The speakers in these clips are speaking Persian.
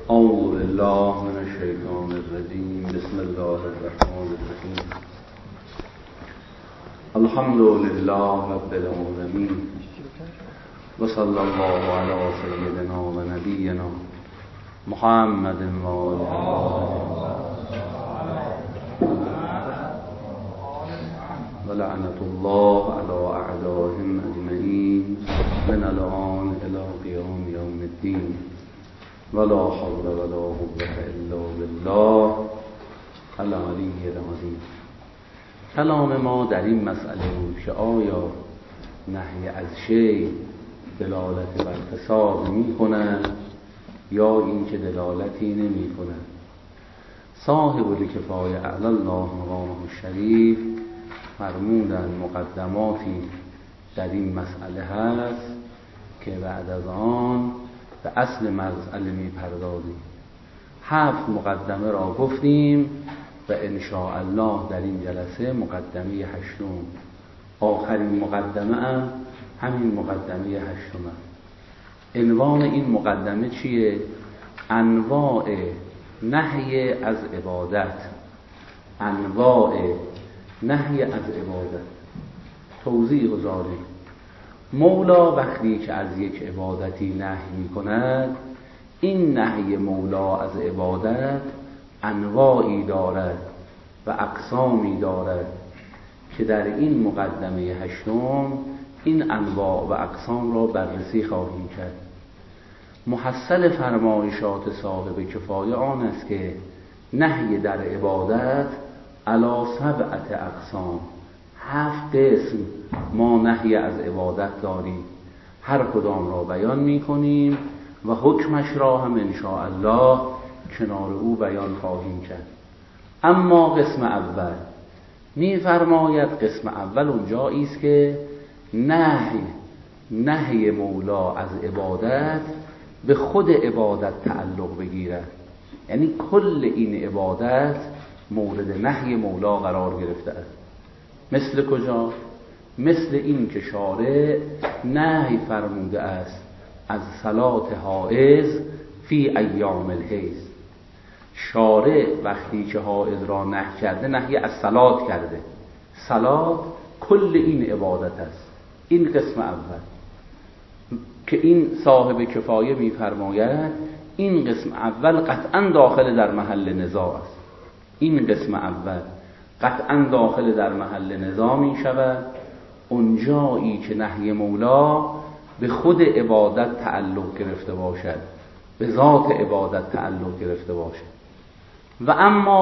اعوذ بالله من الشیطان الرجیم. بسم الله الرحمن الرحیم. الحمد لله رب العالمین و صلی الله علی سیدنا و نبینا محمد و و لعنت الله علی اعدائهم اجمعین من الان الی قیام یوم الدین ولا حول ولا قوة الا بالله العلی العظیم. کلام ما در این مسئله بود که آیا نهی از شیء دلالت بر فساد می کند یا این که دلالتی نمی کند. صاحب الکفایه اعلی الله مقامه الشریف فرمودن مقدماتی در این مسئله هست که بعد از آن به اصل مسئله می پردازیم. 7 مقدمه را گفتیم و ان شاء الله در این جلسه مقدمه 8 آخرین مقدمه همین مقدمه 8 عنوان این مقدمه چیه؟ انواع نهی از عبادت. انواع نهی از عبادت. توضیح گذاریم. مولا وقتی که از یک عبادتی نهی می کند، این نهی مولا از عبادت انواعی دارد و اقسامی دارد که در این مقدمه 8 این انواع و اقسام را بررسی خواهیم کرد. محصل فرمایشات صاحب کفایه آن است که نهی در عبادت علی 7 اقسام، 7 قسم ما نهی از عبادت داریم. هر کدام را بیان می کنیم و حکمش را هم ان شاء الله کنار او بیان خواهیم کرد. اما قسم اول می فرماید قسم اول اونجایی است که نهی مولا از عبادت به خود عبادت تعلق بگیرد. یعنی کل این عبادت مورد نهی مولا قرار گرفته است. مثل کجا؟ مثل این که شارع نهی فرموده است از صلات حائض فی ایام الحیض. شارع وقتی که حائض را نهی کرده نهی از صلات کرده. صلات کل این عبادت است. این قسم اول که این صاحب کفایه می فرماید این قسم اول قطعا داخل در محل نزاع است. این قسم اول قطعا داخل در محل نزاع می شود اونجایی که نهی مولا به خود عبادت تعلق گرفته باشد، به ذات عبادت تعلق گرفته باشد. و اما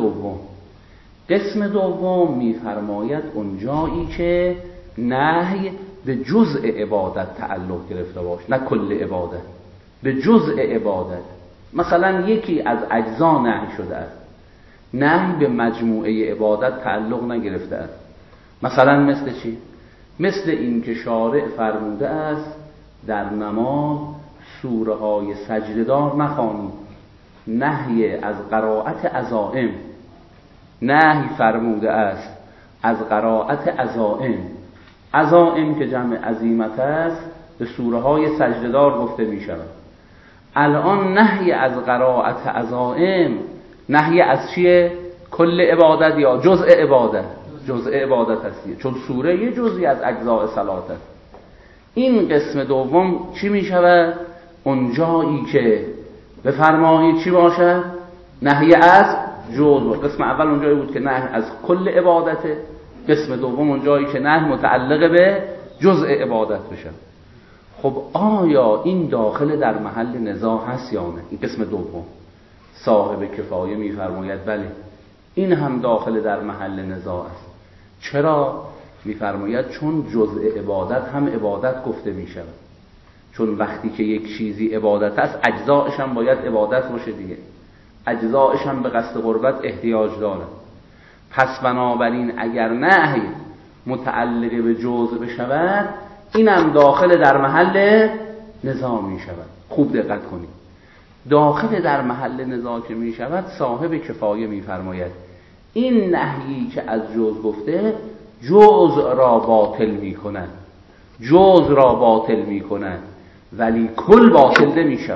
قسم دوم می فرماید اونجایی که نهی به جزء عبادت تعلق گرفته باشد، نه کل عبادت، به جزء عبادت. مثلا یکی از اجزا نهی شده است، نهی به مجموعه عبادت تعلق نگرفته است. مثلا مثل چی؟ مثل این که شارع فرموده است در نماز سوره های سجده‌دار نخوانید. نهی از قرائت عزائم. نهی فرموده است از قرائت عزائم. عزائم که جمع عزیمت است به سوره های سجده‌دار گفته می شود. الان نهی از قرائت عزائم نهی از چیه؟ کل عبادت یا جزء عبادت؟ جزء عبادت هستیه، چون سوره یه جزئی از اجزاء صلات است. این قسم دوم چی می شود؟ اونجایی که بفرمایید چی باشد؟ نهی از جزء. قسم اول اونجایی بود که نهی از کل عبادته. قسم دوم اونجایی که نهی متعلق به جزء عبادت بشه. خب آیا این داخل در محل نزاع هست یا نه؟ این قسم دوم صاحب کفایه می‌فرماید بله، این هم داخل در محل نزاع است. چرا؟ می‌فرماید چون جزء عبادت هم عبادت گفته می‌شود. چون وقتی که یک چیزی عبادت است اجزایش هم باید عبادت باشه دیگه. اجزایش هم به قصد قربت احتیاج داره. پس بنابراین اگر نهی متعلق به جزء بشود اینم داخل در محل نزاع می‌شود. خوب دقت کنید. داخل در محل نزاع که می شود صاحب کفایه می فرماید این نهیی که از جزء گفته جزء را باطل می کند، جزء را باطل می کند ولی کل باطل نمی شود.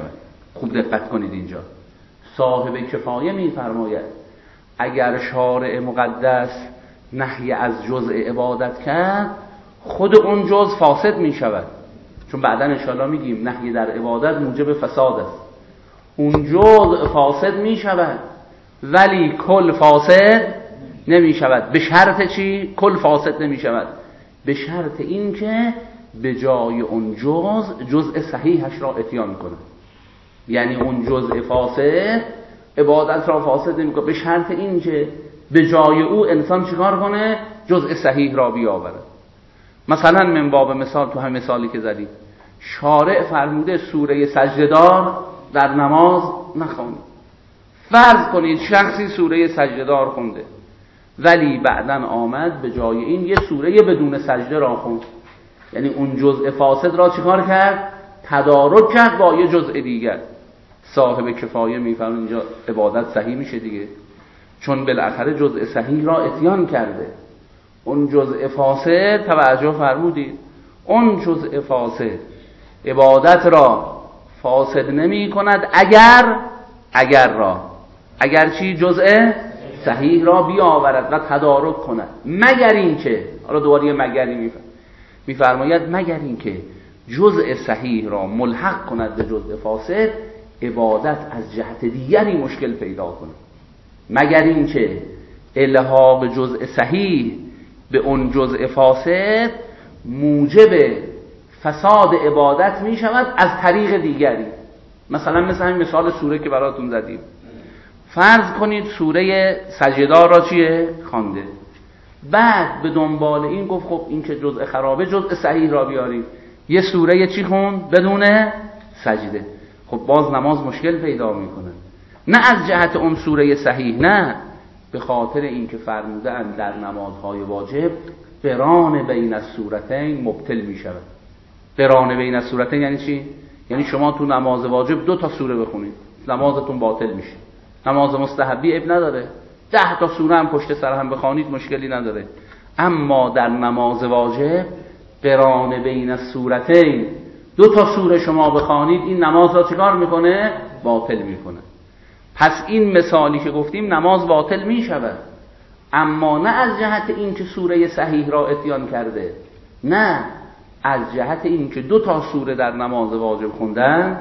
خوب دقت کنید اینجا. صاحب کفایه میفرماید اگر شارع مقدس نهی از جزء عبادت کرد، خود اون جزء فاسد می شود، چون بعدا انشاءالله میگیم نهی در عبادت موجب فساد است. اون جزء فاسد می شود ولی کل فاسد نمی شود. به شرط چی؟ کل فاسد نمی شود به شرط این که به جای اون جزء صحیحش را اتیان کنه. یعنی اون جزء فاسد عبادت را فاسد نمی کنه، به شرط این که به جای او انسان چیکار کنه؟ جزء صحیح را بیاوره. مثلا من باب مثال، تو هم مثالی که زدیم، شارع فرموده سوره سجده‌دار در نماز نخوانید. فرض کنید شخصی سوره سجده‌دار خونده ولی بعداً آمد به جای این یه سوره بدون سجده را خوند، یعنی اون جزء فاسد را چیکار کرد؟ تدارک کرد با یه جزء دیگر. صاحب کفایه میفهمه اینجا عبادت صحیح میشه دیگه، چون بالاخره جزء صحیح را اتیان کرده. اون جزء فاسد، توجه فرمودید، اون جزء فاسد عبادت را فاسد نمی کند اگر چی؟ جزء صحیح را بیاورد و تدارک کند، مگر این که، حالا دوباره یه مگری میفرماید، مگر این که جزء صحیح را ملحق کند به جزء فاسد، عبادت از جهت دیگری مشکل پیدا کند. مگر این که الحاق جزء صحیح به اون جزء فاسد موجب فساد عبادت می شود از طریق دیگری. مثلا مثل همین مثال سوره که براتون زدیم، فرض کنید سوره سجده‌دار را چیه؟ خوانده، بعد به دنبال این گفت خب این که جزء خرابه جزء صحیح را بیاریم، یه سوره چی خوند؟ بدون سجده. خب باز نماز مشکل پیدا میکنه، نه از جهت اون سوره صحیح، نه، به خاطر اینکه فرموده اند در نمازهای واجب قران بین السورتین مبطل می شود. قران بین السورتین یعنی چی؟ یعنی شما تو نماز واجب 2 سوره بخونید نمازتون باطل میشه. نماز مستحبی عیب نداره 10 سوره هم پشت سر هم بخوانید مشکلی نداره، اما در نماز واجب قران بین السورتین 2 سوره شما بخوانید این نماز را چیکار میکنه؟ باطل میکنه. پس این مثالی که گفتیم نماز باطل می شود، اما نه از جهت این که سوره صحیح را اتیان کرده، نه، از جهت این که 2 سوره در نماز واجب خوندن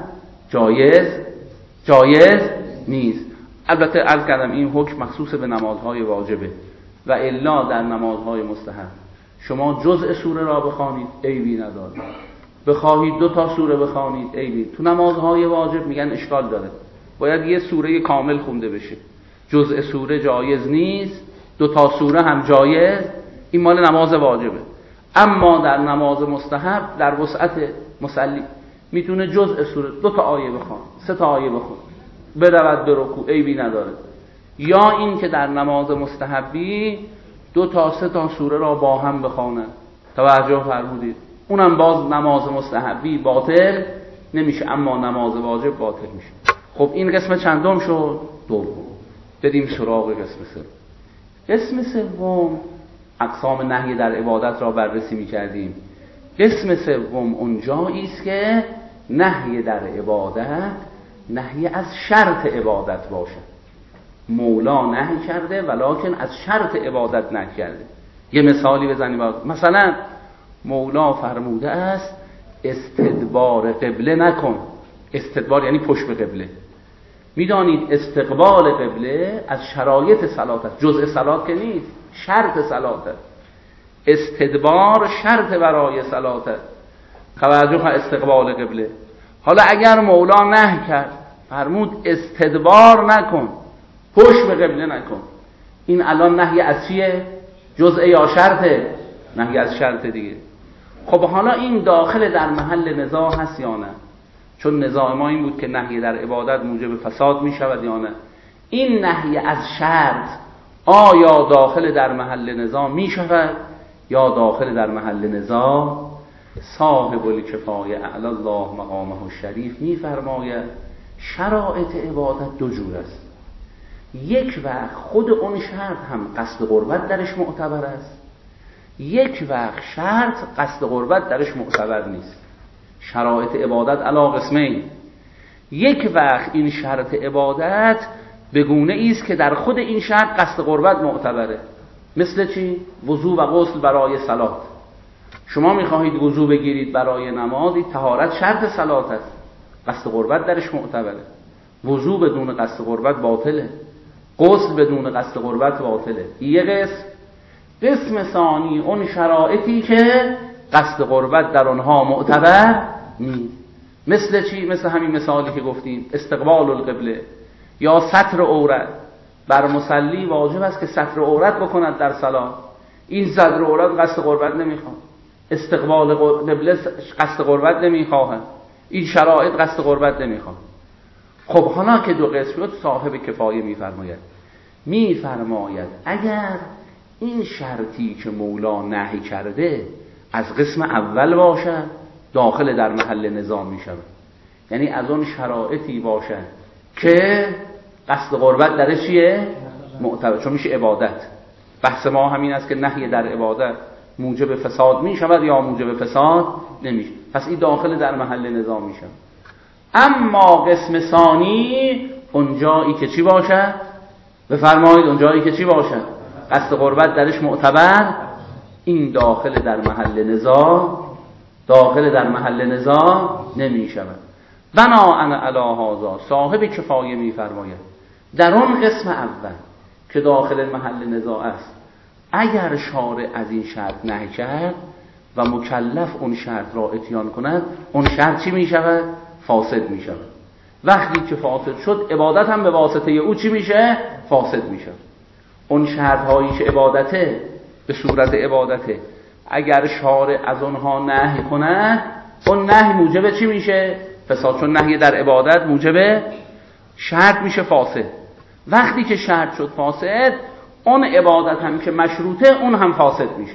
جایز نیست. البته عرض کردم این حکم مخصوص به نمازهای واجبه و الا در نمازهای مستحب شما جزء سوره را بخوانید عیبی نداره، بخواهید 2 سوره بخوانید عیبی. تو نمازهای واجب میگن اشکال داره، باید یه سوره کامل خونده بشه، جزء سوره جایز نیست، 2 سوره هم جایز، این مال نماز واجبه. اما در نماز مستحب در وسعت مصلی میتونه جزء سوره 2 آیه بخوان، 3 آیه بخوان، برود به رکوع، عیبی نداره. یا این که در نماز مستحبی 2 3 سوره را با هم بخوانن، توجه فرمودید، اونم باز نماز مستحبی باطل نمیشه، اما نماز واجب باطل میشه. خب این قسم چندم شد؟ دوم. بریم سراغ قسم سوم. قسم سوم اقسام نهی در عبادت را بررسی می‌کردیم. قسم سوم اون جایی است که نهی در عبادت نهی از شرط عبادت باشد. مولا نهی کرده ولکن از شرط عبادت نهی کرده. یه مثالی بزنیم. مثلا مولا فرموده است استدبار قبله نکن. استدبار یعنی پشت به قبله. میدانید استقبال قبله از شرایط صلات است، جزء صلات که نیست، شرط صلات است. استدبار شرط برای صلات است. توجه استقبال قبله. حالا اگر مولا نهی کرد فرمود استدبار نکن، پشت به قبله نکن، این الان نهی از چیه؟ جزء یا شرطه؟ نهی از شرط دیگه. خب حالا این داخل در محل نزاع هست یا نه؟ چون نزاع ما این بود که نهی در عبادت موجب فساد می شود یا نه. این نهی از شرط آیا داخل در محل نزاع می شود یا داخل در محل نزاع؟ صاحب الکفایه اعلی الله مقامه الشریف می فرماید شرایط عبادت 2 جور است. یک وقت خود اون شرط هم قصد قربت درش معتبر است، یک وقت شرط قصد قربت درش معتبر نیست. شرایط عبادت علی قسمین، یک وقت این شرط عبادت به گونه است که در خود این شرط قصد قربت معتبره. مثل چی؟ وضو و غسل برای صلات. شما میخواهید وضو بگیرید برای نماز، این طهارت شرط صلات است، قصد قربت درش معتبره. وضو بدون قصد قربت باطله، غسل بدون قصد قربت باطله. یه قسم ثانی اون شرایطی که قصد قربت در اونها معتبر نیست. مثل چی؟ مثل همین مثالی که گفتیم، استقبال القبله یا ستر عورت. بر مصلی واجب است که ستر عورت بکند در صلات. این ستر عورت قصد قربت نمیخواد، استقبال قبله قصد قربت نمیخواد، این شرایط قصد قربت نمیخواد. خب حالا که دو قسم شد، صاحب کفایه میفرماید اگر این شرطی که مولا نهی کرده از قسم اول باشد، داخل در محل نظام می شود. یعنی از اون شرایطی باشد که قصد قربت درش چیه؟ معتبر، چون میشه عبادت. بحث ما همین است که نهی در عبادت موجب فساد می شود یا موجب فساد نمیشه. پس این داخل در محل نظام می شود. اما قسم ثانی اونجایی که چی باشد؟ بفرمایید اونجایی که چی باشد؟ قصد قربت درش معتبر، این داخل در محل نزاع نمی شود. بناءً علی هذا صاحب کفایه میفرماید در اون قسم اول که داخل محل نزاع است، اگر شارع از این شرط نهی کرد و مکلف اون شرط را اتیان کند، اون شرط چی می شود؟ فاسد می شود. وقتی که فاسد شد، عبادت هم به واسطه او چی میشه؟ فاسد میشه. اون شرط هایی که عبادته به صورت عبادته، اگر شارع از اونها نهی کند، اون نهی موجب چی میشه؟ فساد. چون نهی در عبادت موجب شرط میشه فاسد. وقتی که شرط شد فاسد، اون عبادت هم که مشروطه اون هم فاسد میشه.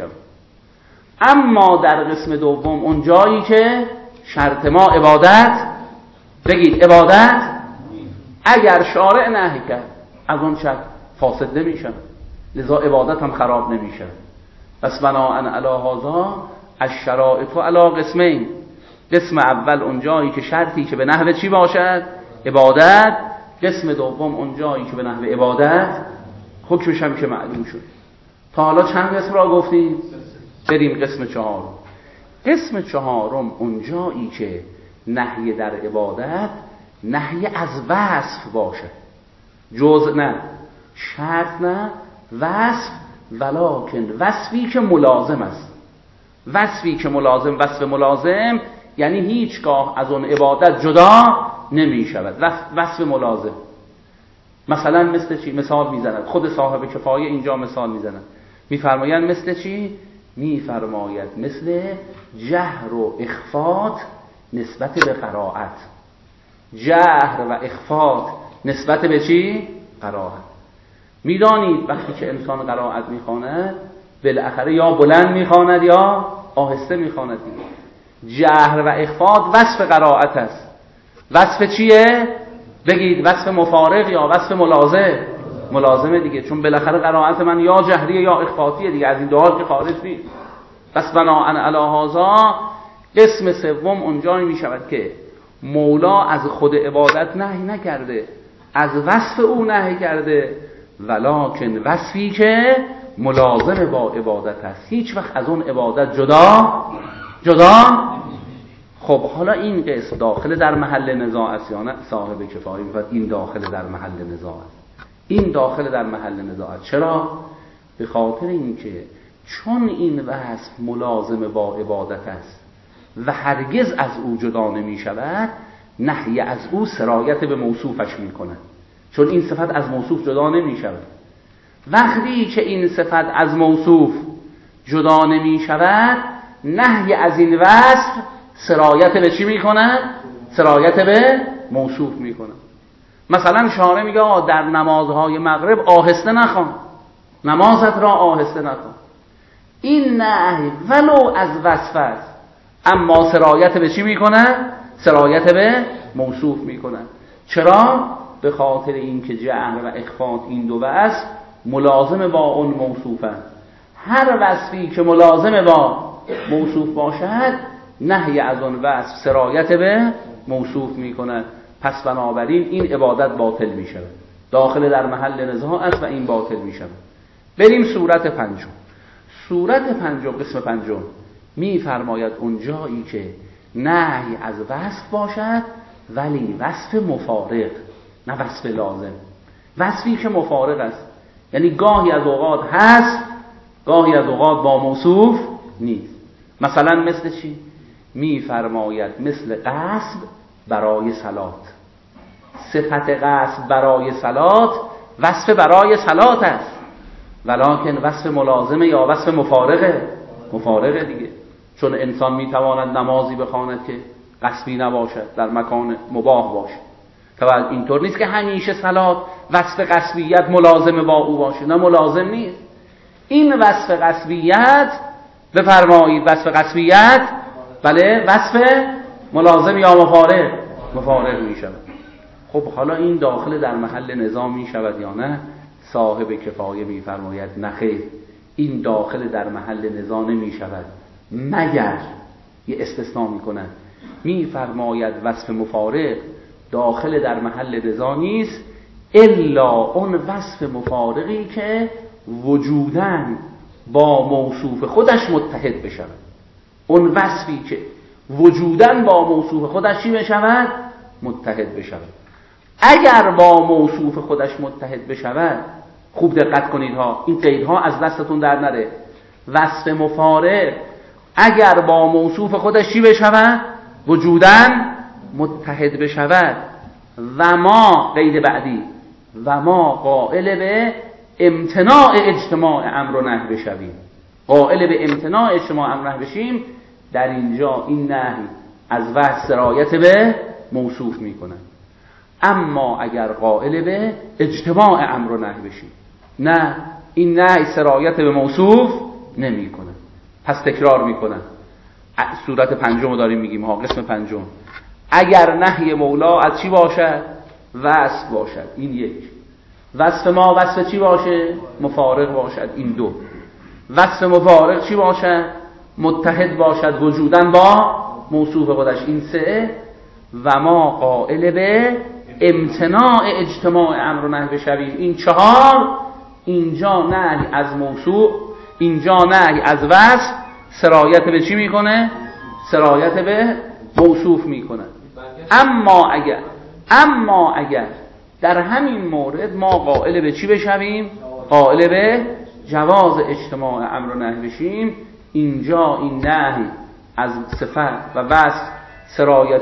اما در قسم دوم، اون جایی که شرط ما عبادت، بگید عبادت، اگر شارع نهی کرد از اون شرط فاسد نمیشه، لذا عبادت هم خراب نمیشه. پس بناءً علی هذا الشرائط علی قسمین. قسم اول اون جایی که شرطی که به نحو چی باشد؟ عبادت. قسم دوم اون جایی که به نحو عبادت حکمش هم که معلوم شد. تا حالا چند قسم را گفتیم؟ بریم قسم چهارم. قسم چهارم اون جایی که نهی در عبادت نهی از وصف باشه، جزء نه، شرط نه، وصف، ولکن وصفی که ملازم است. وصفی که ملازم، وصف ملازم یعنی هیچگاه از اون عبادت جدا نمی شود. وصف ملازم مثلا مثل چی؟ مثال میزند خود صاحب کفایه اینجا مثال میزند، میفرمایند مثل چی؟ میفرماید مثل جهر و اخفات نسبت به قرائت. جهر و اخفات نسبت به چی؟ قرائت. میدانید وقتی که انسان قرائت میخواند، بالاخره یا بلند میخواند یا آهسته میخواند. جهر و اخفات وصف قرائت است. وصف چیه؟ بگید وصف مفارق یا وصف ملازم؟ ملازمه دیگه، چون بالاخره قرائت من یا جهریه یا اخفاتیه دیگه، از این دو حال که خارج نیست. پس بناءً علی هذا قسم سوم اونجایی می شود که مولا از خود عبادت نهی نکرده، از وصف او نهی کرده، ولکن وصفی که ملازم با عبادت است، هیچ وقت از اون عبادت جدا. خب حالا این قسم داخل در محل نزاع است یا نه؟ صاحب کفایه میگه این داخل در محل نزاع است. این داخل در محل نزاع است. چرا؟ به خاطر اینکه چون این وصف ملازم با عبادت است و هرگز از او جدا نمی شود، نهی از او سرایت به موصوفش می کند، چون این صفت از موصوف جدا نمی شود. وقتی که این صفت از موصوف جدا نمی شود، نهی از این وصف سرایت به چی می کند؟ سرایت به موصوف می کند. مثلا شارع میگه در نمازهای مغرب آهسته نخوان، نمازت را آهسته نکن. این نهی ولو از وصف است، اما سرایت به چی میکنه؟ سرایت به موصوف میکنه. چرا؟ به خاطر اینکه جهر و اخفات این دو وصف ملازم با اون موصوفه. هر وصفی که ملازم با موصوف باشد، نهی از اون وصف سرایت به موصوف میکنه. پس بنابراین این عبادت باطل می شود، داخل در محل نزاع است و این باطل می شود. بریم صورت پنجم. صورت پنجم، قسم پنجم می فرماید اون جایی که نهی از وصف باشد ولی وصف مفارق، نه وصف لازم، وصفی که مفارق است، یعنی گاهی از اوقات هست، گاهی از اوقات با موصوف نیست. مثلا مثل چی؟ می فرماید مثل قصد برای صلات. صفت قصد برای صلات وصف برای صلات است، ولکن وصف ملازمه یا وصف مفارقه دیگه. چون انسان میتواند نمازی بخواند که قصبی نباشد، در مکان مباح باشد. طبعا اینطور نیست که همیشه صلات وصف قصبیت ملازمه با او باشه، نه ملازم نیست. این وصف قصبیت بفرمایید، وصف قصبیت بله وصف ملازم یا مفارق می شود. خب حالا این داخل در محل نظام می شود یا نه؟ صاحب کفایه می فرماید نخیر، این داخل در محل نظام نمی شود مگر یه استثناء می کند، می فرماید وصف مفارق داخل در محل نظام نیست الا اون وصف مفارقی که وجوداً با موصوف خودش متحد بشود. اون وصفی که وجوداً با موصوف خودش چی بشود؟ متحد بشود. اگر با موصوف خودش متحد بشود، خوب دقت کنید ها، این قیدها از دستتون در نره. وصف مفارق اگر با موصوف خودش چی بشود؟ وجوداً متحد بشود. و ما قید بعدی و ما قائل به امتناع اجتماع امر و نهی بشویم، قائل به امتناع اجتماع امر و نهی بشیم، در اینجا این نهی از وصف سرایت به موصوف میکنه. اما اگر قائل به اجتماع امر و نهی بشیم، نه، این نهی سرایت به موصوف نمیکنه. پس تکرار میکنه. صورت پنجم رو داریم میگیم ها، قسم پنجم. اگر نهی مولا از چی باشد؟ وصف باشد، این یک. وصف ما وصف چی باشه؟ مفارق باشد، این دو. وصف مفارق چی باشد؟ متحد باشد وجوداً با موصوف خودش، این سه. و ما قائل به امتناع اجتماع امر و نهی بشویم، این چهار. اینجا نهی از موصوف، اینجا نهی از وصف سرایت به چی میکنه؟ سرایت به موصوف میکنه. اما اگر در همین مورد ما قائل به چی بشویم؟ قائل به جواز اجتماع امر و نهی بشیم، اینجا این نهی از صفت و وصف سرایت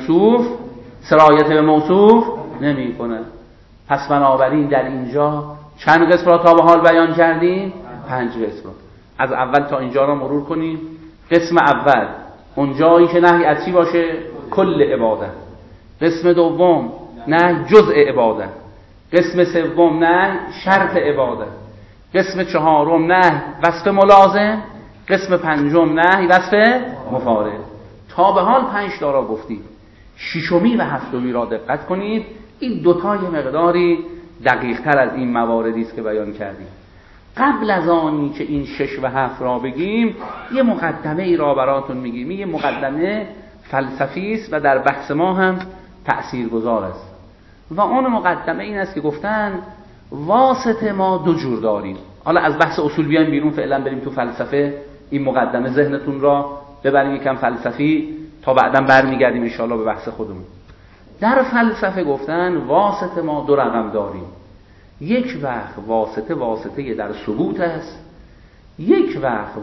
به موصوف نمی کنه. پس بنابراین در اینجا چند قسم را تا به حال بیان کردیم؟ 5 قسم را. از اول تا اینجا را مرور کنیم. قسم اول اون جایی که نهی از چی باشه؟ کل عبادت. قسم دوم نهی جزء عبادت. قسم سوم نهی شرط عبادت. قسم چهارم نهی وصف ملازم. قسم پنجم نهی وصف مفارق. تا به حال 5 تا را گفتیم. ششمی و هفتمی را دقت کنید، این دوتا یه مقداری دقیق تر از این مواردی است که بیان کردیم. قبل از آنی که این 6 و 7 را بگیم، یه مقدمه ای را براتون میگیم. یه مقدمه فلسفی است و در بحث ما هم تأثیرگذار است. و اون مقدمه این است که گفتن واسطه ما 2 جور داریم. حالا از بحث اصول بیایم بیرون، فعلا بریم تو فلسفه. این مقدمه ذهنتون را ببریم یکم فلسفی تا بعداً برمیگردیم ان شاءالله به بحث خودمون. در فلسفه گفتن واسطه ما 2 رقم داریم. یک وقت واسطه در ثبوت است، یک وقت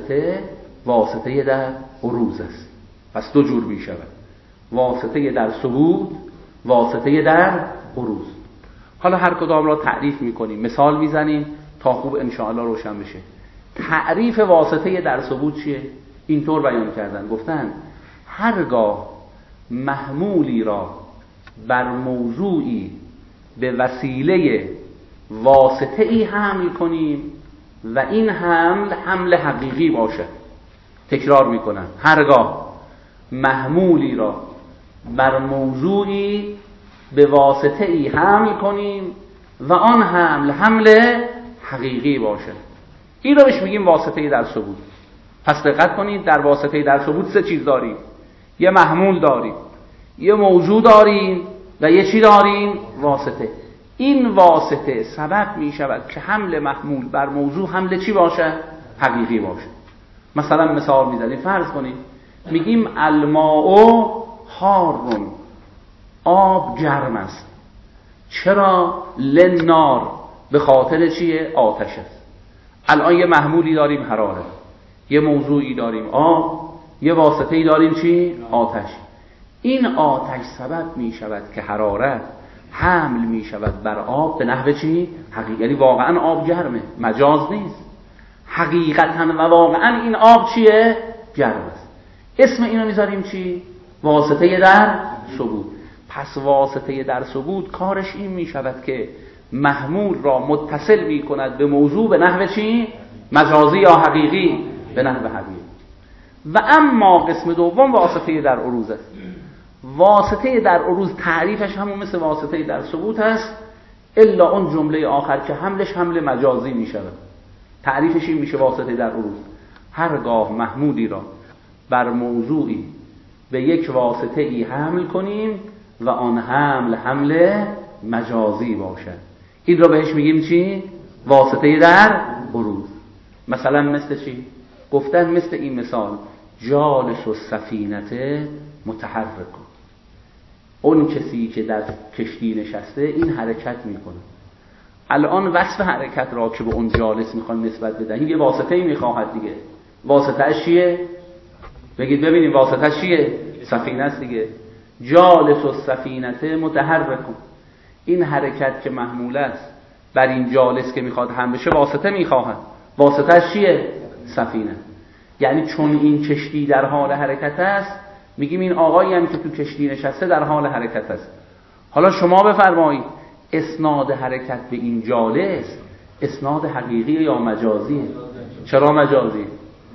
واسطه در عروض است. پس 2 جور می شود، واسطه در ثبوت، واسطه در عروض. حالا هر کدام را تعریف میکنیم، مثال میزنیم تا خوب انشاءالله روشن بشه. تعریف واسطه در ثبوت چیه؟ اینطور بیان کردن، گفتن هرگاه محمولی را بر موضوعی به وسیله واسطه ای حمل کنیم و این حمل حقیقی باشد. تکرار میکنن، هرگاه محمولی را بر موضوعی به واسطه ای حمل کنیم و آن حمل حقیقی باشد، این رو بهش میگیم واسطه در ثبوت. پس دقت کنید، در واسطه در ثبوت 3 چیز داریم. یه محمول داریم، یه موضوع داریم و یه چی داریم؟ واسطه. این واسطه سبب می شود که حمل محمول بر موضوع حمل چی باشه؟ حقیقی باشه. مثلا مثال میزنیم، فرض کنیم میگیم الماء حارٌ، آب گرم است. چرا؟ للنار، به خاطر چیه؟ آتش است. الان یه محمولی داریم حرارت، یه موضوعی داریم آب، یه واسطه‌ای داریم چی؟ آتش. این آتش سبب می شود که حرارت حمل می شود بر آب به نحو چی؟ حقیقی. یعنی واقعا آب گرمه، مجاز نیست، حقیقتا و واقعا این آب چیه؟ گرم است. اسم اینو میذاریم چی؟ واسطه در ثبوت. پس واسطه در ثبوت کارش این می شود که محمول را متصل می کند به موضوع به نحو چی؟ مجازی یا حقیقی؟ به نحو حقیقی. و اما قسم دوم واسطه در عروض است. واسطه در عروض تعریفش همون مثل واسطه در ثبوت است، الا اون جمله آخر که حملش حمل مجازی می شود. تعریفش این میشه واسطه در عروض: هرگاه محمولی را بر موضوعی به یک واسطه ای حمل کنیم و آن حمل مجازی باشد، این را بهش میگیم چی؟ واسطه در عروض. مثلا مثل چی؟ گفتن مثل این مثال: جالس السفینه متحرک. اون کسی که در کشتی نشسته این حرکت میکنه. الان وصف حرکت را که به اون جالس میخوایم نسبت بدهیم یه واسطه‌ای میخواهد دیگه. واسطه‌اش چیه؟ بگید ببینیم واسطه‌اش چیه؟ سفینه است دیگه. جالس السفینه متحرک. این حرکت که محمول است بر این جالس که میخواد هم بشه واسطه میخواهد. واسطه‌اش چیه؟ سفینه. یعنی چون این کشتی در حال حرکت است، میگیم این آقایی هم که تو کشتی نشسته در حال حرکت است. حالا شما بفرمایید اسناد حرکت به این جالس اسناد حقیقی یا مجازیه؟ چرا مجازی؟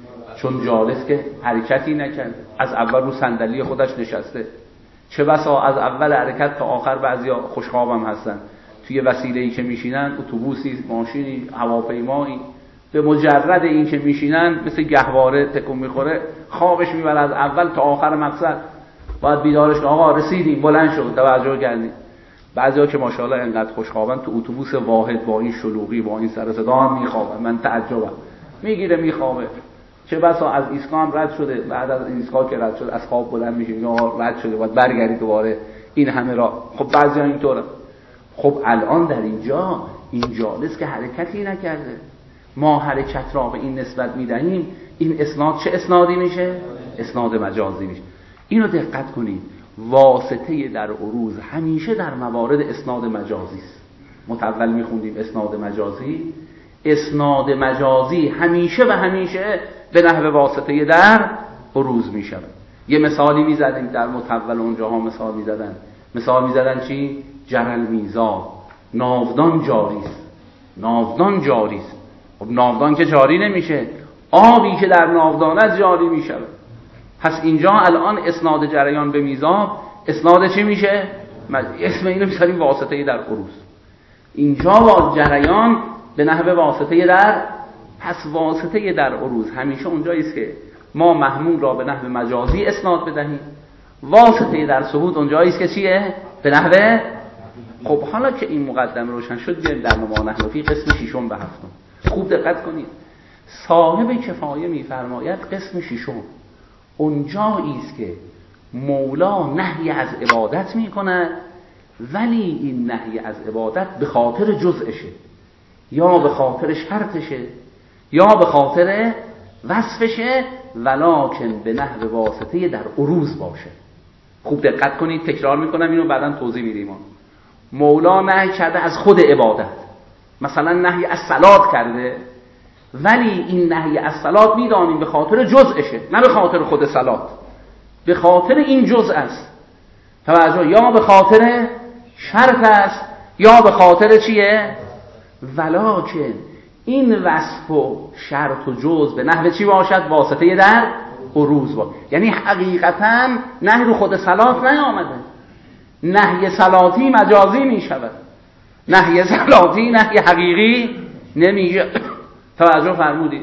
چون جالس که حرکتی نکرد، از اول رو صندلی خودش نشسته. چه بسا از اول حرکت تا آخر بعضیا خوشخوابم هستن، توی وسیله‌ای که میشینن، اتوبوسی، ماشینی، هواپیمایی، به مجرد این که میشینن مثل گهواره تکون میخوره، خوابش میبره از اول تا آخر مقصد. باید بیدارش کنه آقا رسیدیم، بلند شد، توجه کردیم. بعضیا که ماشاءالله انقدر خوشخوابن تو اتوبوس واحد با این شلوغی با این سر صدا هم میخوابن. من تعجبم، میگیره میخوابه. چه بسا از ایستگاه هم رد شده، بعد از ایستگاه که رد شد از خواب بلند میشه میگه آقا رد شده باید برگردی دوباره این همه را. خب بعضیا اینطوره. خب الان در اینجا این جالس که حرکتی نکرده، ما حرکت را به این نسبت میدهیم، این اسناد چه اسنادی میشه؟ اسناد مجازی میشه. اینو دقت کنید، واسطه در عروض همیشه در موارد اسناد مجازی است. متول میخوندیم اسناد مجازی. اسناد مجازی همیشه و همیشه به نحو واسطه در عروض میشود. یه مثالی میزدیم در متول، اونجاها مثال میزدن. مثال میزدن چی؟ جرل میزان، ناودان جاری است. ناودان جاری است. خب ناودان که جاری نمیشه، آبی که در ناودان است جاری میشود. پس اینجا الان اسناد جریان به میزاب اسناد چی میشه؟ اسم اینو میذاریم واسطه در عروض. اینجا با جریان به نحو واسطه در. پس واسطه در عروض همیشه اونجایی است که ما محمول را به نحو مجازی اسناد بدهیم. واسطه در ثبوت اونجایی است که چیه؟ به نحو. خب حالا که این مقدمه روشن شد، بیایم در ما نحو فی قسم ششم و هفتم. خوب دقت کنید. صاحب کفایه میفرماید قسم ششم اونجایی است که مولا نهی از عبادت میکند، ولی این نهی از عبادت به خاطر جزءشه، یا به خاطر شرطشه، یا به خاطر وصفشه، ولکن به نحو واسطه در عروض باشه. خوب دقت کنید، تکرار میکنم اینو بعداً توضیح میدیم. مولا نهی کرده از خود عبادت، مثلا نهی از صلات کرده، ولی این نهی از صلات میدانیم به خاطر جزءشه، نه به خاطر خود صلات، به خاطر این جزء است. توجه، یا به خاطر شرط است یا به خاطر چیه؟ ولکن این وصف و شرط و جزء به نحو چی باشد؟ واسطه در عروض باشد. یعنی حقیقتا نهی رو خود صلات نیامده، نهی صلاتی مجازی می شود، نهی صلاتی نهی حقیقی نمیشه. توجه فرمودید؟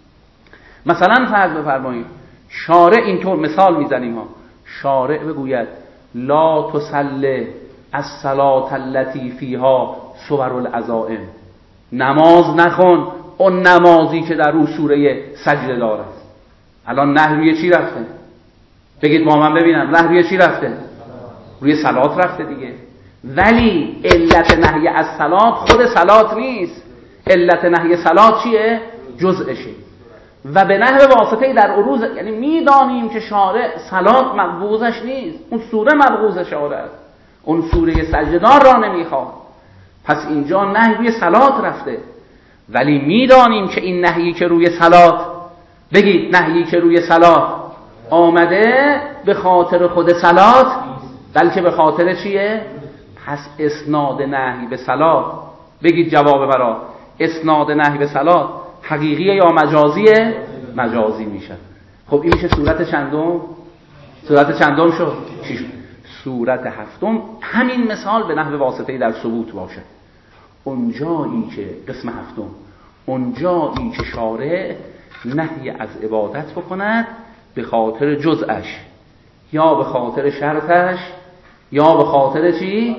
مثلا فرض بفرمایید شارع اینطور مثال میزنیم ها، شارع بگوید لا تصلی الصلاة التي فیها صور العزائم، نماز نخون اون نمازی که در رو سوره سجده داره. الان نه روی چی رفته؟ بگید با من ببینم، نه روی چی رفته؟ روی صلات رفته دیگه. ولی علت نهی از صلات خود صلات نیست، علت نهی صلات چیه؟ جزءشه. و به نحو واسطه در عروض، یعنی میدانیم که شارع صلات مبغوضش نیست، اون سوره مبغوض شارع است، اون سوره سجده‌دار را نمیخواد، پس اینجا نهی روی صلات رفته. ولی میدانیم که این نهیی که روی صلات، بگید نهیی که روی صلات آمده به خاطر خود صلات، بلکه به خاطر چیه؟ پس اسناد نهی به صلات، بگید جواب برا، اسناد نهی به صلات حقیقیه یا مجازیه؟ مجازی میشه. خب این میشه صورت چندم؟ صورت چندم شد؟ ششم. صورت هفتم همین مثال به نحو واسطه‌ای در ثبوت باشه. اونجایی که قسم هفتم، اونجایی که شارع نهی از عبادت بکند به خاطر جزءش یا به خاطر شرطش یا به خاطر چی؟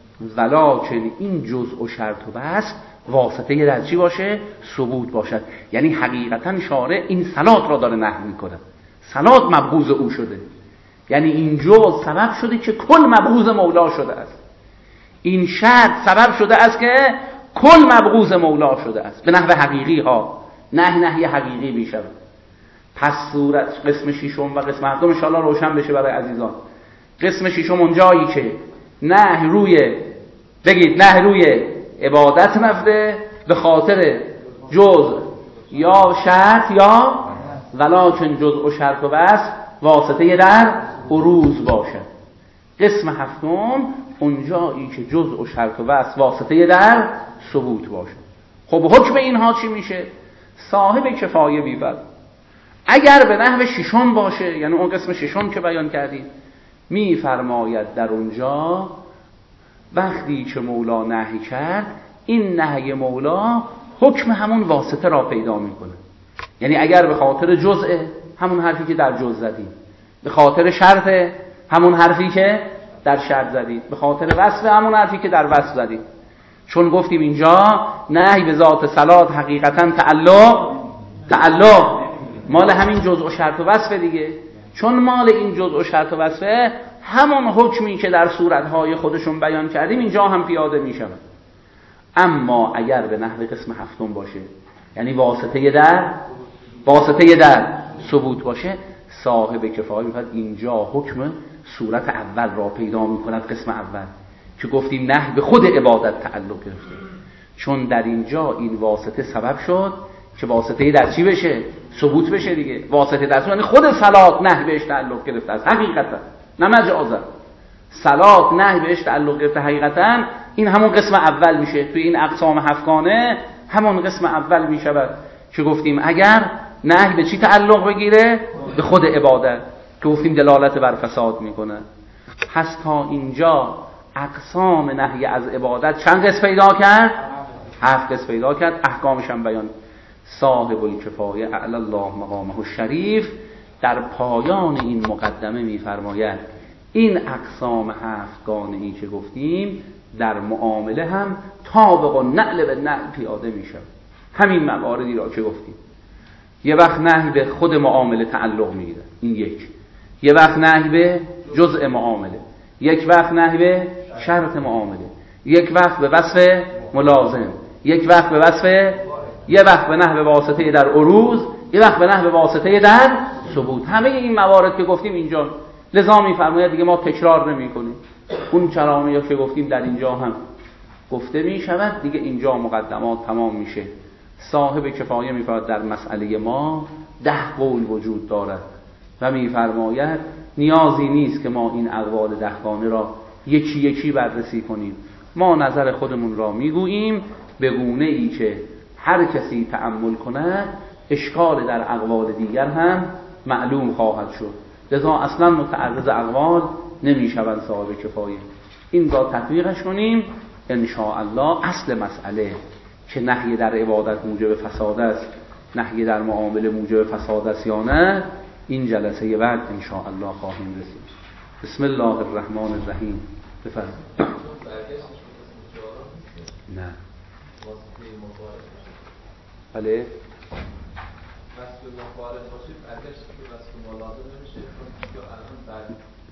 ولکن این جزء و شرط و بس واسطه در چی باشه؟ ثبوت باشد. یعنی حقیقتا شارع این صلات را داره نهی میکنه، صلات مبغوض او شده، یعنی این جزء سبب شده که کل مبغوض مولا شده است، این شرط سبب شده است که کل مبغوض مولا شده است به نحو حقیقی ها، نهی حقیقی میشه. پس صورت قسم ششم و قسم هفتم ان شاءالله روشن بشه برای عزیزان. قسم ششم اونجایی که نهی روی، بگید نهی روی عبادت رفته به خاطر جزء یا شرط یا ولکن جزء و شرط و بس واسطه در عروض باشه. قسم هفتم اونجایی که جزء و شرط و بس واسطه در ثبوت باشه. خب حکم اینها چی میشه؟ صاحب کفایه بیبد اگر به نحو ششم باشه، یعنی اون قسم ششم که بیان کردیم، میفرماید در اونجا وقتی که مولا نهی کرد، این نهی مولا حکم همون واسطه را پیدا میکنه. یعنی اگر به خاطر جزء، همون حرفی که در جزء زدیم، به خاطر شرط، همون حرفی که در شرط زدیم، به خاطر وصف، همون حرفی که در وصف زدیم. چون گفتیم اینجا نهی به ذات صلات حقیقتا تعلق مال همین جزء و شرط و وصف دیگه. چون مال این جزء و شرط و وصفه، همون حکمی که در صورتهای خودشون بیان کردیم اینجا هم پیاده می شود. اما اگر به نحو قسم هفتم باشه، یعنی واسطه در ثبوت باشه، صاحب کفایه میفرد اینجا حکم صورت اول را پیدا می کند. قسم اول که گفتیم نهی به خود عبادت تعلق گرفته، چون در اینجا این واسطه سبب شد که واسطه در چی بشه؟ ثبوت بشه دیگه. واسطه در یعنی خود صلات نهی بهش تعلق گرفته است حقیقتا، نه مجازا. صلات نهی بهش تعلق گرفته حقیقتا. این همون قسم اول میشه. توی این اقسام هفتگانه همون قسم اول میشود که گفتیم اگر نهی به چی تعلق بگیره؟ به خود عبادت، که گفتیم دلالت بر فساد میکنه. پس تا اینجا اقسام نهی از عبادت چند قسم پیدا کرد؟ 7 قسم پیدا کرد. احکامش هم بیان. صاحب الکفایه اعلی الله مقامه الشریف در پایان این مقدمه میفرماید این اقسام هفتگانه‌ای که گفتیم در معامله هم طابق و نعل به نعل پیاده میشه. همین مواردی را که گفتیم، یه وقت نهی به خود معامله تعلق میگیره، این یک. یه وقت نهی به جزء معامله، یک وقت نهی به شرط معامله، یک وقت به وصف ملازم، یک وقت به وصف، یه وقت به نحو واسطه در عروض، یه وقت به نحو واسطه در ثبوت. همه این موارد که گفتیم اینجا، لذا میفرماید دیگه ما تکرار نمی کنیم. اون کلامی که گفتیم در اینجا هم گفته می شود دیگه. اینجا مقدمات تمام میشه. صاحب کفایه میفرماید در مسئله ما 10 قول وجود دارد و میفرماید نیازی نیست که ما این اقوال 10 گانه را یکی یکی بررسی کنیم. ما نظر خودمون را میگوییم به گونه ای که هر کسی تأمل کند اشکال در اقوال دیگر هم معلوم خواهد شد. لذا اصلا متعرض اقوال نمی شوند صاحب کفایه. این را تطبیقش کنیم ان شاء الله. اصل مسئله که نهی در عبادت موجب فساد است، نهی در معامله موجب فساد است یا نه، این جلسه بعد ان شاء الله خواهیم رسید. بسم الله الرحمن الرحیم. بفرمایید. نه. واسطه مفارق باشه. بله. وصف مفارق باشه برگشت که وصف ملازم نمیشه یا الان بعد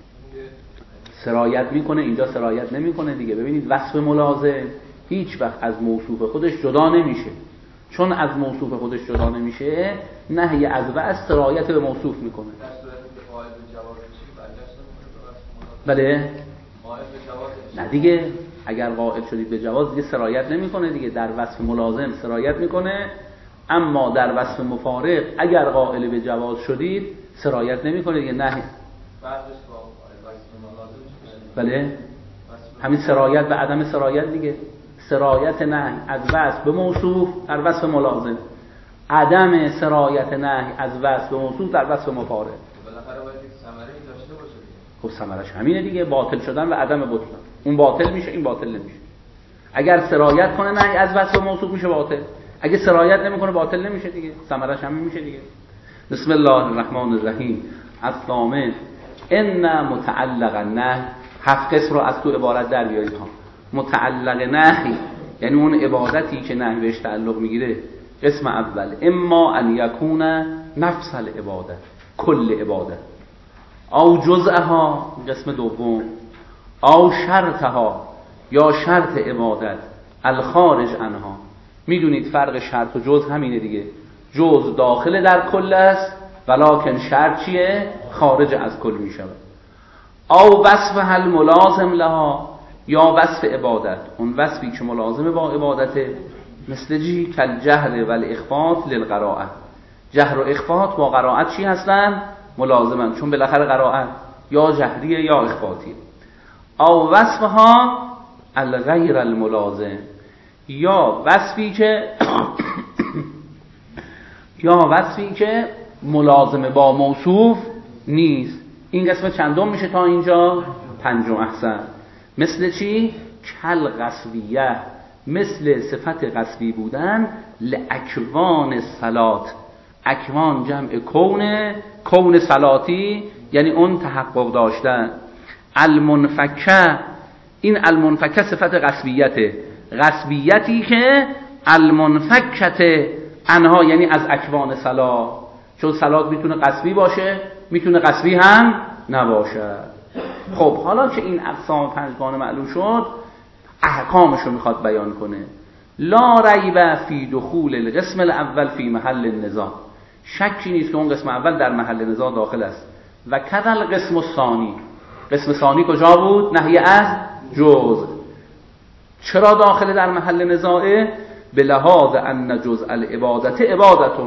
سرایت میکنه، اینجا سرایت نمیکنه دیگه. ببینید وصف ملازم هیچ وقت از موصوف خودش جدا نمیشه. چون از موصوف خودش جدا نمیشه، نهی از وصف سرایت به موصوف میکنه. در صورتی که قائل به جواز بشه برگشت نمیکنه به وصف ملازم. بله. قائل به جواز بشه. نه دیگه، اگر قائل شدید به جواز دیگه سرایت نمیکنه دیگه. در وصف ملازم سرایت میکنه، اما در وصف مفارق اگر قائل به جواز شدید سرایت نمیکنه دیگه. نه. فرقش با وصف ملازم چیه؟ بله. همین سرایت و عدم سرایت دیگه. سرایت نهی از وصف به موصوف در وصف ملازم، عدم سرایت نهی از وصف به موصوف در وصف مفارق. بالاخره باید یک ثمره‌ای داشته باشه دیگه. خب ثمرش همینه دیگه، باطل شدن و عدم بطلان. اون باطل میشه، این باطل نمیشه. اگر سرایت کنه نهی از وصف به موصوف میشه باطل، اگه سرایت نمیکنه باطل نمیشه دیگه، ثمرش همین میشه دیگه. بسم الله الرحمن الرحیم. الثامن ان متعلق النهی، 7 قسم رو از تو عبارت در بیارید ها. متعلق نهی یعنی اون عبادتی که نهی بهش تعلق میگیره. قسم اول اما ان یکون نفس العبادت، کل عبادت، او جزءها، قسم دوم، او شرطها، یا شرط عبادت، الخارج عنها. میدونید فرق شرط و جزء همینه دیگه. جزء داخل در کل است ولکن شرط چیه؟ خارج از کل میشود. او وصف هل ملازم لها، یا وصف عبادت، اون وصفی که ملازم با عبادته، مثل جی کل جهر و الاخفات للقراءت. جهر و اخفات با قرائت چی هستن؟ ملازمن، چون بالاخره قرائت یا جهریه یا اخفاتیه. او وصفها الغیر الملازم، یا وصفی که ملازم با موصوف نیست. این قسم چندم میشه تا اینجا؟ پنجم. احسن. مثل چی؟ کل قصویه، مثل صفت قصوی بودن، لاکوان صلات. اکوان جمع کون صلاتی یعنی اون تحقق داشتن. المنفکه، این المنفکه صفت قصویته، قصویتی که المنفکته انها یعنی از اکوان صلات. چون صلات میتونه قصوی باشه، میتونه قصوی هم نباشه. خب حالا که این اقسام پنجگانه معلوم شد، احکامش رو میخواد بیان کنه. لا ریب فی دخول القسم الاول فی محل النزاع، شکی نیست که اون قسم اول در محل نزاع داخل است. و کذا القسم الثانی، قسم ثانی کجا بود؟ نهی از جزء. چرا داخل در محل نزاعه؟ به لحاظ ان جزء العبادت عبادتون،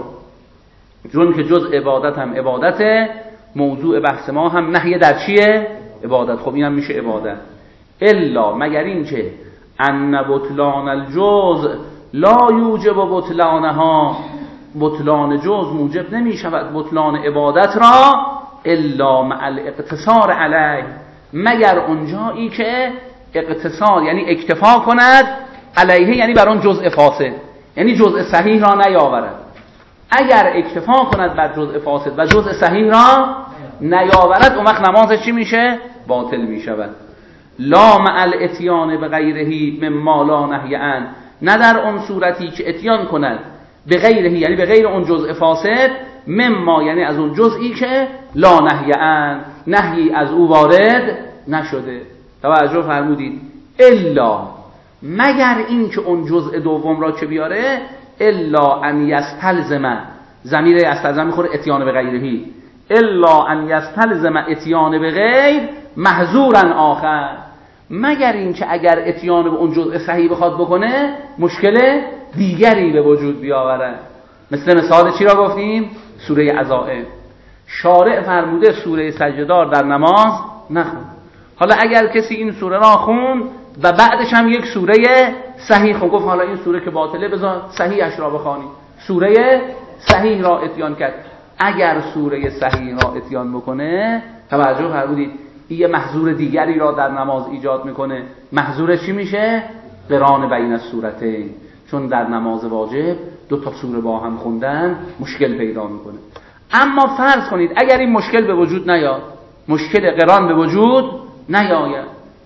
چون که جزء عبادت هم عبادته. موضوع بحث ما هم نهی در چیه؟ عبادت. خب این هم میشه عبادت. الا مگر این که ان بطلان الجزء لا یوجب بطلانها، بطلان جزء موجب نمی شود بطلان عبادت را، الا مع الاقتصار علیه، مگر اونجایی که اقتصار یعنی اکتفا کند، علیه یعنی بر اون جزء فاسد، یعنی جزء صحیح را نیاورد. اگر اکتفا کند بر جزء فاسد و جزء صحیح را نیاورد، اون وقت نمازش چی میشه؟ باطل میشود. لا مع الاتیان بغیرهی مما لا نهی عن، نه در اون صورتی که اتیان کند به غیرهی یعنی به غیر اون جزء فاسد، مما یعنی از اون جزئی که لا نهی عن، نهی از او وارد نشده. توجه فرمودید؟ الا مگر این که اون جزء دوم را که بیاره، الا ان یستلزم، ضمیر یستلزم میخوره اتیان به غیرهی، الا ان یستلزم اتیان به غیر محظورا آخر، مگر این که اگر اتیان به اون جزء صحیح بخواد بکنه مشکل دیگری به وجود بیاوره. مثال چی را گفتیم؟ سوره عزائم. شارع فرموده سوره سجدار در نماز نخون. حالا اگر کسی این سوره را خوند و بعدش هم یک سوره صحیح خون، گفت حالا این سوره که باطله بذار صحیحش را بخوانی، سوره صحیح را اتیان کرد. اگر سوره صحیح را اتیان بکنه، توجه فرمودید، این یه محظور دیگری را در نماز ایجاد میکنه. محظور چی میشه؟ قران بین السورتین، چون در نماز واجب دو تا سوره با هم خوندن مشکل پیدا میکنه. اما فرض کنید اگر این مشکل به وجود نیاد، مشکل قران به وجود نیاید،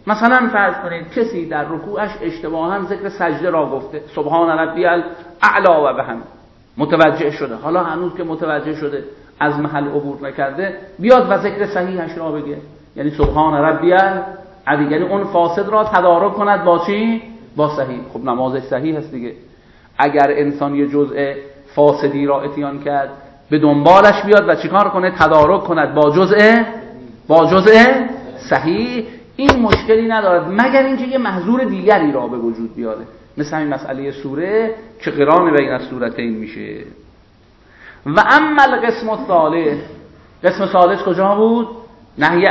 مثلا فرض کنید کسی در رکوعش اشتباها ذکر سجده را گفته، سبحان ربی الاعلی و بحمد، متوجه شده، حالا هنوز که متوجه شده از محل عبور نکرده، بیاد و ذکر صحیحش را بگه، یعنی سبحان ربی الاعلی، یعنی اون فاسد را تدارک کند با چی؟ با صحیح. خب نمازش صحیح هست دیگه. اگر انسان یه جزء فاسدی را اتیان کرد، به دنبالش بیاد و چیکار کنه؟ تدارک کند با جزء صحیح، این مشکلی ندارد، مگر اینکه یه محظور دیگری را به وجود بیاره، مثل همین مسئله سوره که قران بین السورتین میشه. و اما القسم الثالث، قسم ثالث کجا بود؟ نهی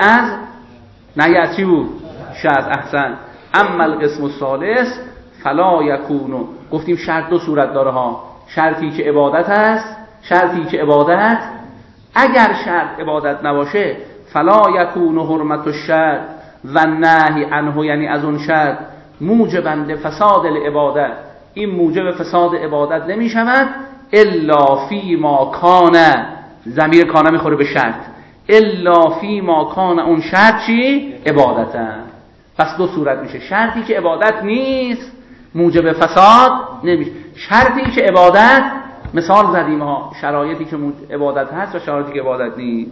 از چی بود؟ شرط. احسن. اما القسم الثالث فلا یکون، گفتیم شرط دو صورت داره ها، شرطی که عبادت است، شرطی که عبادت، اگر شرط عبادت نباشه فلا یکون حرمت الشرط و نهی عنه، یعنی از اون شرط موجبا لفساد العبادت، این موجب فساد عبادت نمی شود الا فی ما کان، ضمیر کان میخوره به شرط، الا فی ما کان، اون شرط چی؟ عبادتا. پس دو صورت میشه، شرطی که عبادت نیست موجب فساد نمیشه، شرطی که عبادت، مثال زدیم ها، شرایطی که عبادت هست و شرایطی که عبادت نیست.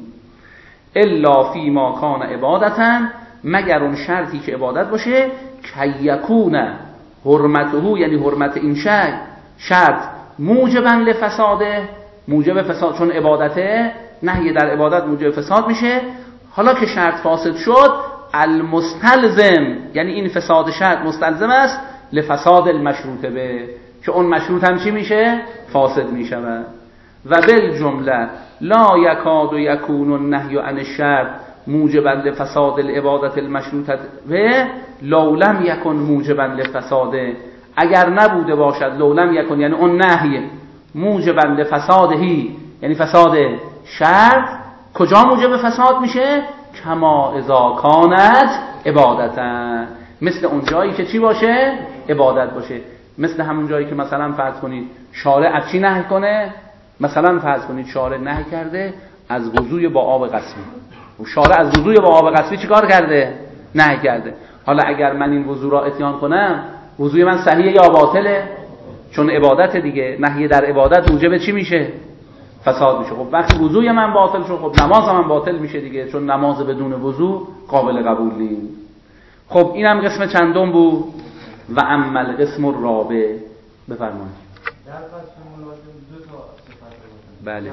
الا فی ما کان عبادتا، مگر اون شرطی که عبادت باشه، کیکون حرمته، یعنی حرمت این شرط موجبا لفساده، موجب فساد، چون عبادته، نهی در عبادت موجب فساد میشه. حالا که شرط فاسد شد، المستلزم، یعنی این فساد شرط مستلزم است لفساد المشروط به، که اون مشروط هم چی میشه؟ فاسد میشود. و بالجمله لا یکاد یکون النهی عن الشرط موجبا لفساد العبادت المشروطه و لو لم یکن موجبا لفساده، اگر نبوده باشد، لو لم یکن یعنی اون نهی موجبا لفسادهی، یعنی فساد شرط، کجا موجب فساد میشه؟ کما اذا کانت عبادتا، مثل اون جایی که چی باشه؟ عبادت باشه. مثل همون جایی که مثلا فرض کنید شارع از چی نهی کنه؟ مثلا فرض کنید شارع نهی کرده از وضوی با آب قصبی، شارع از وضوی با آب قصبی چی کار کرده؟ نهی کرده. حالا اگر من این وضو را اتیان کنم، وضوی من صحیحه یا باطله؟ چون عبادت دیگه، نهی در عبادت موجب چی میشه؟ فساد میشه. خب وقتی وضوی من باطل شد، خب نماز من باطل میشه دیگه، چون نماز بدون وضو قابل قبول نیست. خب اینم قسم چندم بود. و اما القسم الرابع، بفرمایید. در قسم ملازم دو تا صفت بود. بله.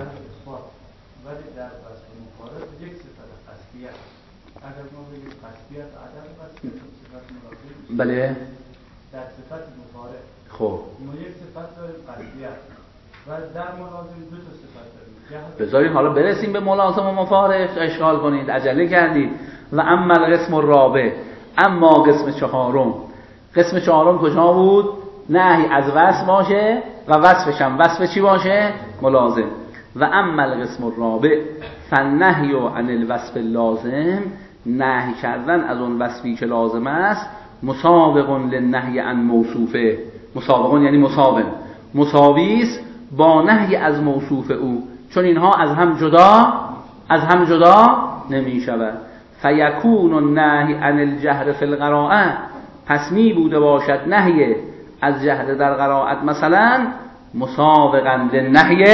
ولی در قسم مقارب یک صفت قصدیت. اگر ما بگیم قصدیت عدم قصدیت صفت ملازم، بله. در صفت مقارب خب ما یک صفت داریم قصدیت، و در ملازم دو تا صفت داریم. بذارید حالا برسیم به ملازم و مفارق، اشغال کنید، عجله کردید. و اما القسم الرابع، اما قسم چهارم. قسم چهارم کجا بود؟ نهی از وصف باشه و وصفش هم وصف چی باشه؟ ملازم. و اما القسم الرابع فالنهی عن الوصف اللازم، نهی کردن از اون وصفی که لازم است، مسابق للنهی عن موصوفه، مسابقون یعنی مساوی است با نهی از موصوف او، چون اینها از هم جدا نمی شود. فیکون النهی عن الجهر فی القراءه، پس می بوده باشد نهی از جهر در قرائت مثلا مسابقا للنهی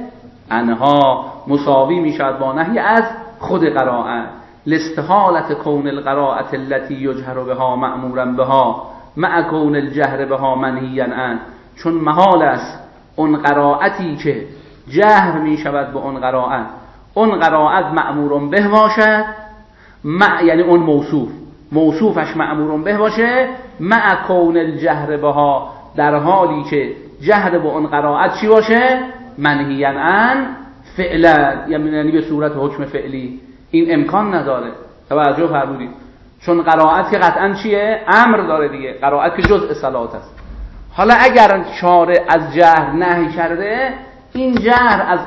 عنها، مساوی می شود با نهی از خود قرائت، لاستحالة کون القراءة التي یجهر بها مأمورا بها مع کون الجهر بها منهیا عنه، چون محال است اون قرائتی که جهر می شود به اون قرائت مأمور به باشد، یعنی اون موصوفش مأمور به باشه، مع کون الجهر بها، در حالی که جهر به اون قرائت چی باشه؟ منهیا عنه فعلا، یعنی به صورت حکم فعلی. این امکان نداره، توجه فرمودید، چون قرائت که قطعا چیه؟ امر داره دیگه، قرائت که جزء صلات است. حالا اگر شارع از جهر نهی کرده، این جهر از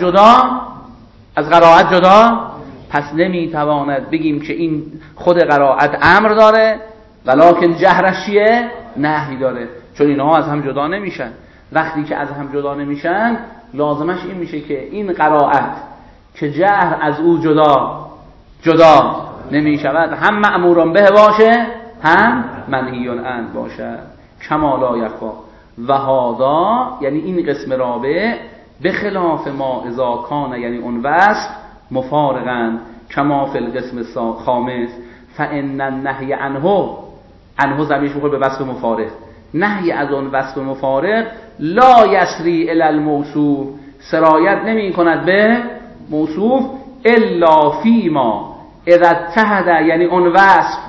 قرائت جدا، پس نمیتواند بگیم که این خود قرائت امر داره ولکن جهرش چیه؟ نهی داره، چون اینها از هم جدا نمیشن. وقتی که از هم جدا نمیشن، لازمش این میشه که این قرائت که جهر از او جدا نمیشود، هم مأموران به باشه هم منهی عنه باشد. کما لا یخفی و هذا یعنی این قسم رابع به خلاف ما اذا کان یعنی اون وصف مفارقا کما فی القسم خامس فان النهی عنه زمینش میخوره به وصف مفارق. نهی از اون وصف مفارق لا یسری الی الموصوف سرایت نمی کند به موصوف الا فیما اذا اتحد یعنی اون وصف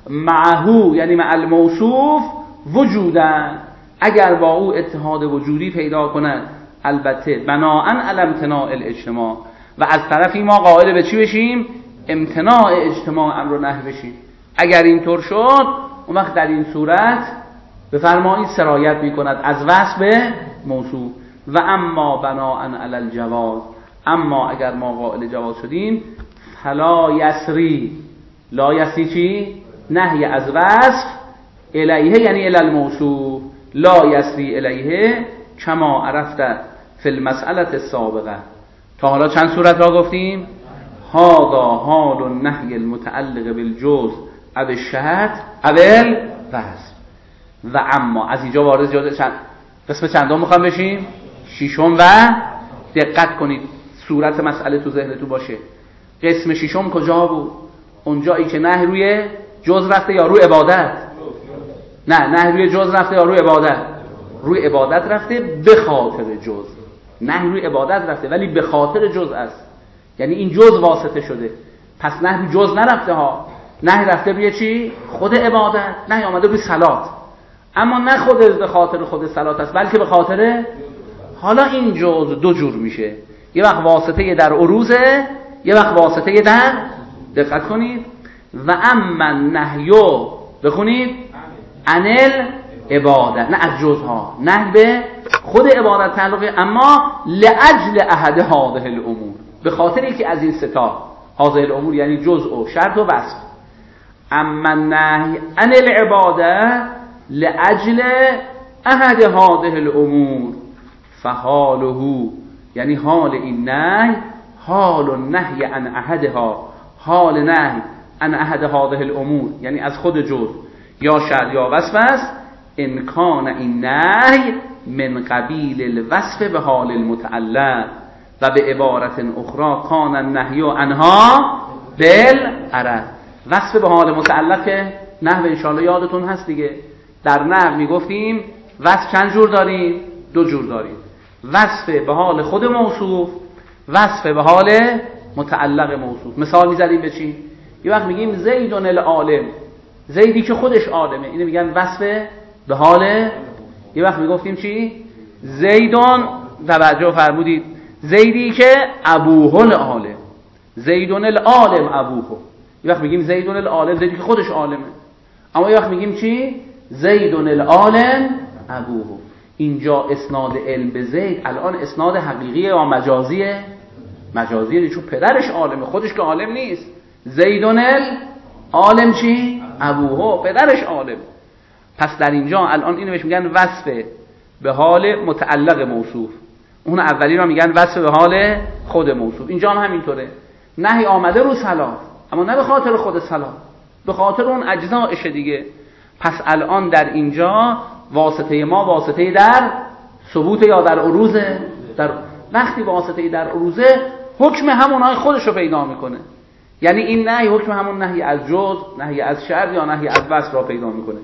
معهو یعنی مع الموصوف وجودا اگر با او اتحاد وجودی پیدا کند، البته بناءً علی امتناع الاجتماع و از طرفی ما قائل به چی بشیم؟ امتناع اجتماع امر و نهی بشیم. اگر اینطور شد اون وقت در این صورت بفرمایید سرایت میکند از وصف به موصوف. و اما بناءً علی الجواز، اما اگر ما قائل جواز شدیم فلا یسری، لا یسری چی؟ نهی از وصف الیه یعنی الی الموصوف، لا یسری الیه کما عرفت فی المسئله السابقه. تا حالا چند صورت را گفتیم؟ هذا حال النهی المتعلق بالجزء او الشرط او الوصف. و اما از اینجا وارد قسم چندم میخوام بشیم؟ ششم. و دقت کنید صورت مسئله تو ذهنتون باشه. قسم ششم کجا بود؟ اونجایی که نهی روی جزء رفته یا روی عبادت؟ نه، نهی روی جزء رفته یا روی عبادت؟ روی عبادت رفته به خاطر جزء. نهی روی عبادت رفته ولی به خاطر جزء است، یعنی این جزء واسطه شده. پس نهی روی جزء نرفته ها، نهی رفته روی چی؟ خود عبادت. نهی آمده روی صلات، اما نه خود به خاطر خود صلات است بلکه به خاطر. حالا این جزء دو جور میشه، یه وقت واسطه در عروضه، یه وقت واسطه در، دقت کنید. و اما نهیو بخونید انل عبادت، نه از جزها، نهی به خود عبادت تعلقه، اما لاجل احد هذه الامور، به خاطر اینکه از این ستا هذه الامور یعنی جزء و شرط و وصف. اما نهی عن العباده لاجل احد هذه الامور فحاله یعنی حال این نهی حال النهی عن احدها، حال نهی عن احد هذه الامور یعنی از خود جزء یا شرط یا وصف است. ان کان این نهی من قبیل الوصف به حال المتعلق و به عبارت اخرى کان النهی عنها بالعرض. وصف به حال متعلق نحو انشاءالله یادتون هست دیگه. در نحو میگفتیم وصف چند جور داریم؟ دو جور داریم، وصف به حال خود موصوف، وصف به حال متعلق موصوف. مثال میزدیم به چی؟ یه وقت میگیم زیدون العالم، زیدی که خودش عالمه، اینو میگن وصف به حال. یه وقت میگفتیم چی؟ زیدون، توجه فرمودید، زیدی که ابوه العالم، زیدون العالم ابوه. یه وقت میگیم زیدون العالم، زیدی که خودش عالمه. اما یه وقت میگیم چی؟ زیدون العالم ابوه. اینجا اسناد علم به زید الان اسناد حقیقیه یا مجازیه؟ مجازیه، چون پدرش عالمه، خودش که عالم نیست. زیدون العالم چی؟ ابوه، پدرش عالم. پس در اینجا الان اینو بهش میگن وصف به حال متعلق موصوف، اون اولی رو میگن وصف به حال خود موصوف. اینجا هم همینطوره، نهی آمده رو صلات اما نه به خاطر خود صلات، به خاطر اون اجزایش دیگه. پس الان در اینجا واسطه ما واسطه در ثبوت یا در عروضه؟ در وقتی واسطه در عروضه حکم همونای خودش رو پیدا میکنه، یعنی این نهی حکم همون نهی از جزء، نهی از شرط یا نهی از وصف را پیدا میکنه.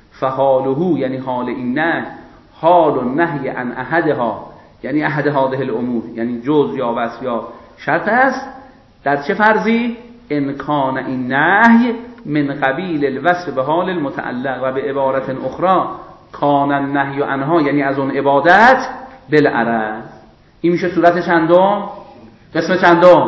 فحاله یعنی حال این نهی حال النهی عن احدها یعنی احد هذه الامور یعنی جزء یا وصف یا شرط است. در چه فرضی؟ ان کان این نهی من قبیل الوصف به حال المتعلق و به عبارت اخرى کان النهی عنها یعنی از اون عبادت بالعرض. این میشه صورت چندم؟ قسم چندم؟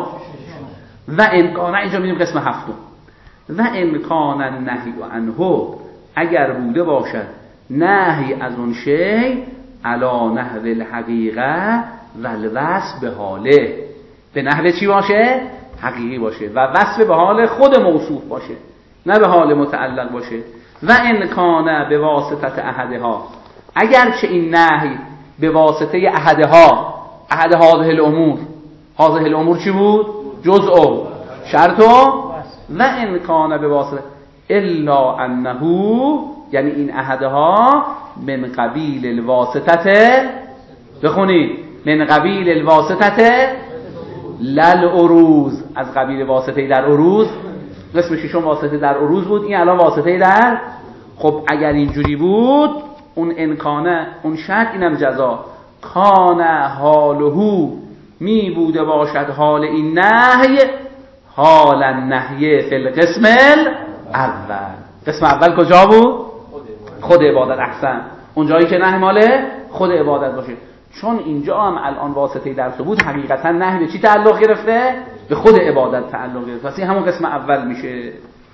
و ان کان، اینجا میدیم قسم هفتم. و ان کان النهی عنه، اگر بوده باشد نهی از اون شی علی نحو الحقیقه و الوصف به حاله، به نحو چی باشه؟ حقیقی باشه و وصف به حال خود موصوف باشه، نه به حال متعلق باشه. و ان کان به واسطه احدها، اگر چه این نهی به واسطه احدها، احد هذه الامور، هذه الامور چی بود؟ جزء و شرط و ان کان به واسطه، الا انه، یعنی این عهدها من قبیل الواسطه، بخونید من قبیل الواسطه للعروض، از قبیل واسطه در عروض. قسم ششم واسطه در عروض بود، این الان واسطه در. خب اگر اینجوری بود اون انکانه، اون شرط، اینم جزا. کان حالهو، می بوده باشد حال این نهی، حال النهی فی القسم الاول. قسم اول کجا بود؟ خود عبادت. احسن، اون جایی که نهی ماله خود عبادت باشه. چون اینجا هم الان واسطه در ثبوت حقیقتا نهی به چی تعلق گرفته؟ به خود عبادت تعلق گرفته. پس این همون قسم اول میشه.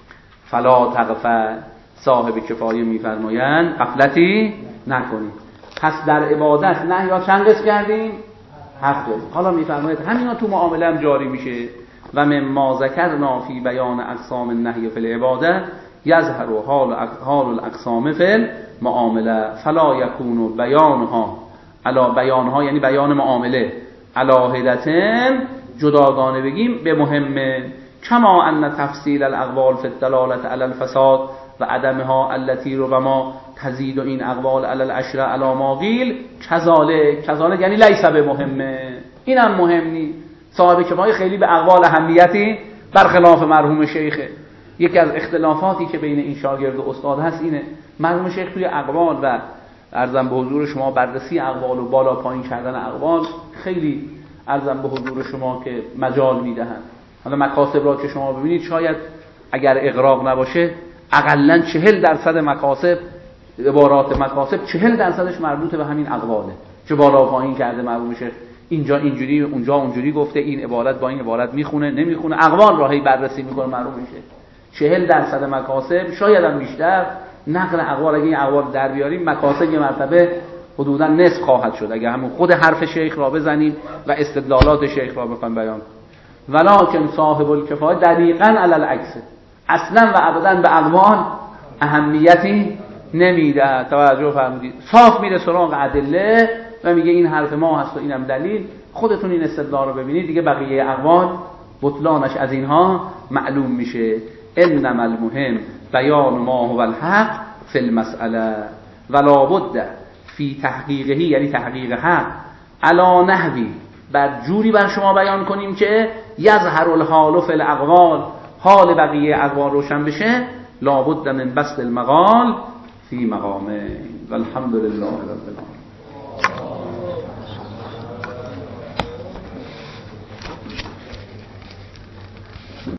فلا تغفل، صاحب کفایه میفرمایند غفلتی نکنید. پس در عبادت نهی ها چند قسم کردیم؟ 7 قسم. حالا میفرماید همینا تو معامله هم جاری میشه. و مما ذکرنا فی بیان اقسام النهی فی العباده یظهر حال الاقسام فی المعامله فلا یکون بیانها علی بیانها، یعنی بیان معامله علاهدتن، جداگانه بگیم، به مهمه. کما ان تفصیل الاقوال فی الدلاله علی الفساد و عدمها التي ربما تزید این اقوال علی العشره علی ما قیل کذالک یعنی لیس به مهمه. اینم مهم نیست. صاحب کفایه خیلی به اقوال اهمیتی برخلاف مرحوم شیخه. یکی از اختلافاتی که بین این شاگرد و استاد هست اینه، مرحوم شیخ توی اقوال و عرضم به حضور شما بررسی اقوال و بالا پایین کردن اقوال خیلی عرضم به حضور شما که مجال میدهن. حالا مکاسب را که شما ببینید، شاید اگر اغراق نباشه اقلن 40% مکاسب، عبارات مکاسب 40%ش مربوط به همین اقواله که بالا پایین کرده مرحوم شیخ. اینجا اینجوری، اونجا اونجوری گفته، این عبارت با این عبارت میخونه نمیخونه، اقوال راهی بررسی میکنه مرحوم شیخ. 40% مکاسب، شاید هم بیشتر، نقل اقوال. اگه این اقوال در بیاریم مکاسب یه مرتبه حدودا نصف خواهد شد اگه همون خود حرف شیخ را بزنیم و استدلالات شیخ را بخوایم بیان. ولکن صاحب الکفایه دقیقاً علی العکس، اصلا و ابدا به اقوال اهمیتی نمیده. توجه فرمودید؟ صاف میره سراغ ادله و میگه این حرف ما هست و اینم دلیل. خودتون این استدلال رو ببینید دیگه، بقیه اقوال بطلانش از اینها معلوم میشه. انما المهم بیان ما هو الحق فی المسئله ولا بد فی تحقیقه، یعنی تحقیق حق، علی نحوی، بر جوری بر شما بیان کنیم که یظهر الحال فی الاقوال، حال بقیه اقوال روشن بشه. لا بد من بسط المقال فی مقامه. والحمد لله رب العالمین.